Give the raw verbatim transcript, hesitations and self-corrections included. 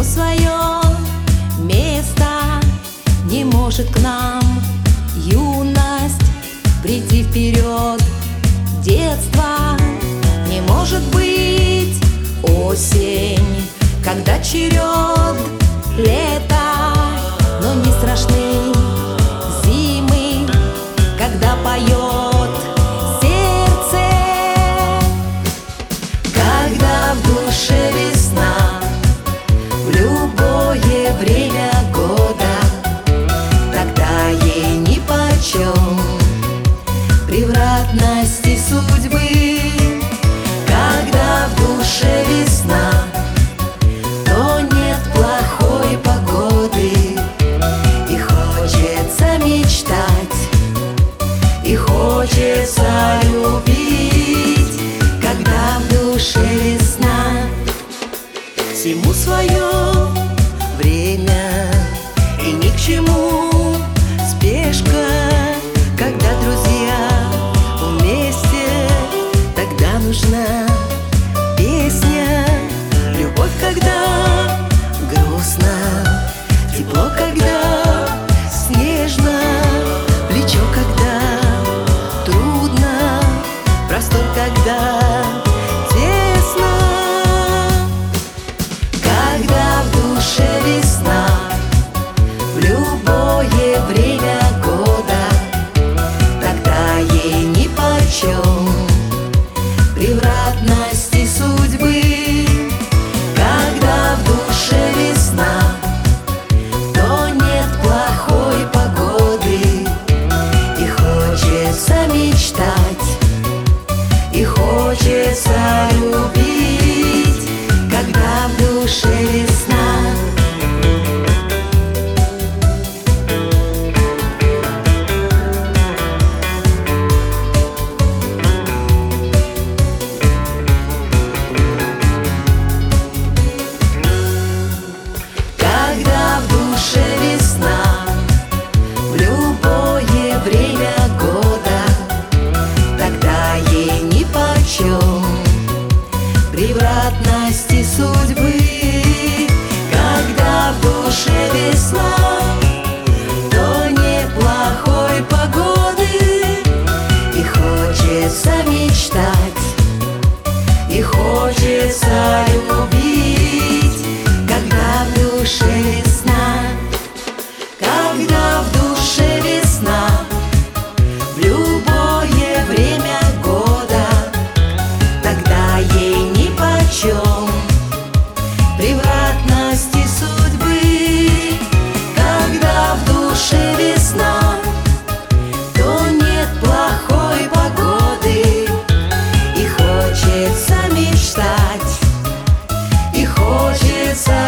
свое место. Не может к нам юность прийти вперед. Детство не может быть осень, когда черед лета, но не страшны зимы, когда поет сердце. Когда в душе весна, в любое время года, тогда ей нипочем превратности судьбы. Когда в душе весна, то нет плохой погоды, и хочется мечтать, и хочется любить. Когда в душе весна, всему свое время, и ни к чему спешка. Когда друзья вместе, тогда нужна песня. Любовь, когда грустно, тепло, когда снежно, плечо, когда трудно, простор, когда тесно. Когда в душе весна, в любое время года, тогда ей нипочем превратности судьбы. Когда в душе весна, то нет плохой погоды, и хочется мечтать, и хочется любить. Когда в душе весна. Когда в душе весна, в любое время года, тогда ей нипочем превратности судьбы. Когда в душе весна, то нет плохой погоды, и хочется мечтать, и хочется любить. Когда в душе весна, когда в душе весна, в любое время года, тогда ей нипочем превратности судьбы. Когда в душе весна, то нет плохой погоды, и хочется мечтать, и хочется